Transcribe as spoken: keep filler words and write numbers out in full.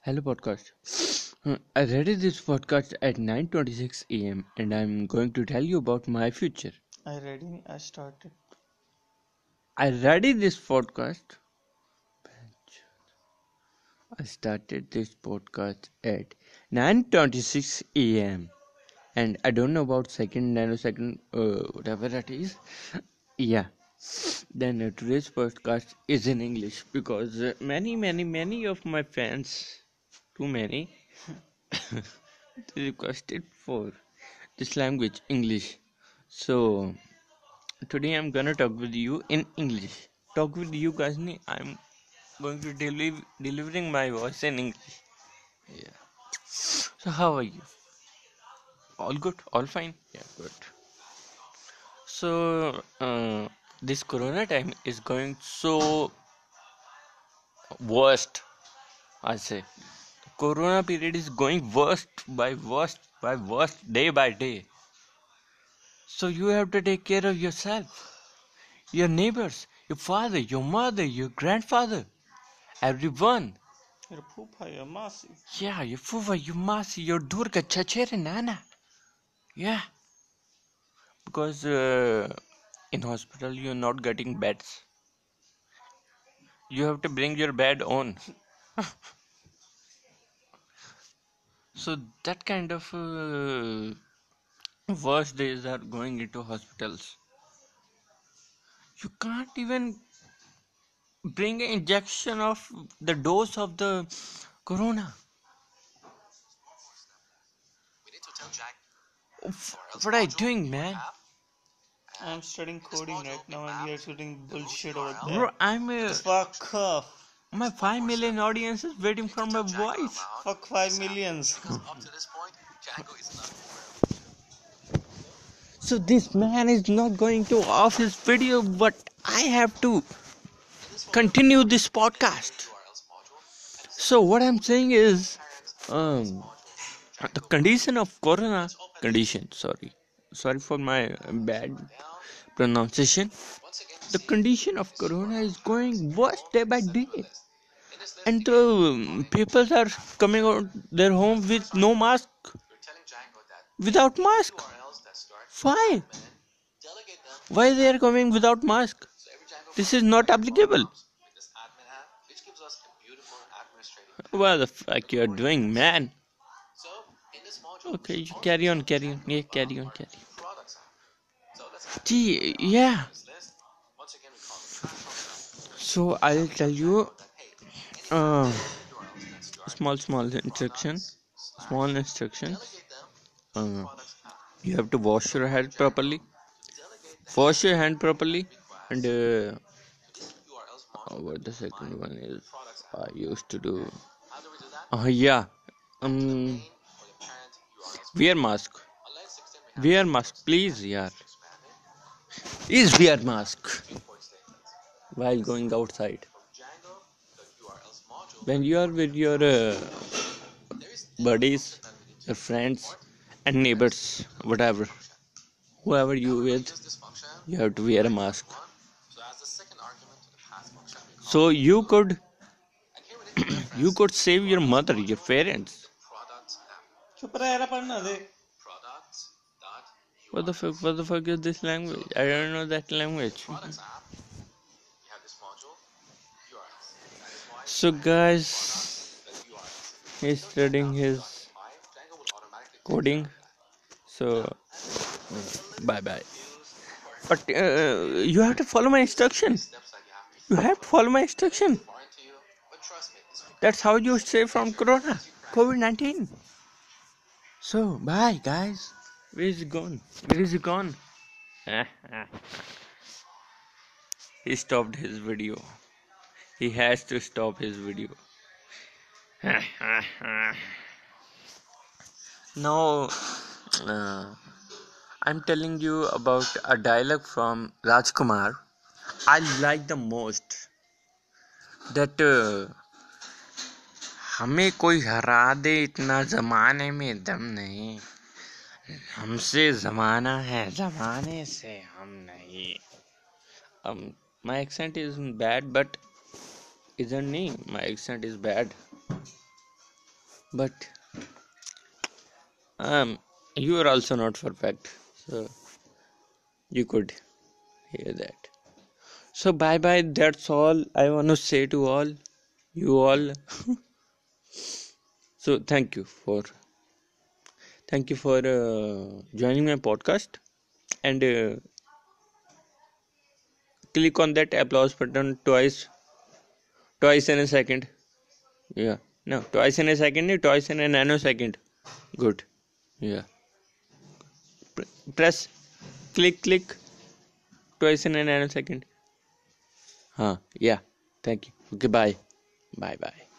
Hello podcast. Hmm, I read this podcast at nine twenty-six a m and I'm going to tell you about my future. I ready. I started. I read this podcast. I started this podcast at nine twenty-six a m and I don't know about second nanosecond, uh, whatever that is. Yeah. Then uh, today's podcast is in English because uh, many, many, many of my fans, too many, they requested for this language, English. So today I'm gonna talk with you in English. Talk with you guys. I'm going to deliver delivering my voice in English. Yeah. So how are you? All good? All fine? Yeah, good. So uh, this Corona time is going so worst. I say Corona period is going worst by worst by worst day by day. So you have to take care of yourself, your neighbors, your father, your mother, your grandfather, everyone. Your poopa, your masi. Yeah, your fuva, your masi, your durga, chachere, nana. Yeah, because uh, in hospital you're not getting beds. You have to bring your bed on. So that kind of uh, worst days are going into hospitals. You can't even bring an injection of the dose of the corona. What are you doing, man? I'm studying coding right now and you're shooting bullshit over Bro, there. I'm uh, Fuck off. my five million audience is waiting for my voice. Fuck five millions. So this man is not going to off his video, but I have to continue this podcast. So what I'm saying is, um, the condition of corona condition. Sorry, sorry for my bad pronunciation. The condition of corona is going worse day by day, and the um, people are coming out their home with no mask, without mask. Why? Why they are coming without mask? This is not applicable. What the fuck you are doing, man? Okay, you carry on, carry on. Yeah, carry on, carry on. Gee, yeah. So I'll tell you uh, small, small instruction. Small instruction. Uh, you have to wash your head properly. Wash your hand properly. And uh, what the second one is, I used to do. Uh, yeah. Um, wear mask. Wear mask, please, yeah. Is wear mask while going outside. When you are with your uh, buddies, your friends, and neighbors, whatever, whoever you with, you have to wear a mask. So you could, you could save your mother, your parents. What the fuck? What the fuck is this language? I don't know that language. So guys, he's studying his coding. So bye bye. But uh, you have to follow my instruction. You have to follow my instruction. That's how you stay from Corona, COVID nineteen. So bye guys. Where is he gone? Where is he gone? He stopped his video. He has to stop his video. Now, uh, I'm telling you about a dialogue from Rajkumar. I like the most that uh, हमें कोई हरा दे इतना जमाने में दम नहीं, हमसे जमाना है जमाने से हम नहीं. Um, my accent is bad, but isn't me? My accent is bad. but um, you are also not perfect, so you could hear that. So bye bye. That's all I want to say to all you all. So thank you for thank you for uh, joining my podcast, and uh, click on that applause button twice, twice in a second. Yeah, no, twice in a second, twice in a nanosecond. Good. Yeah. Press, click, click, twice in a nanosecond. Huh. Yeah. Thank you. Okay. Bye. Bye. Bye.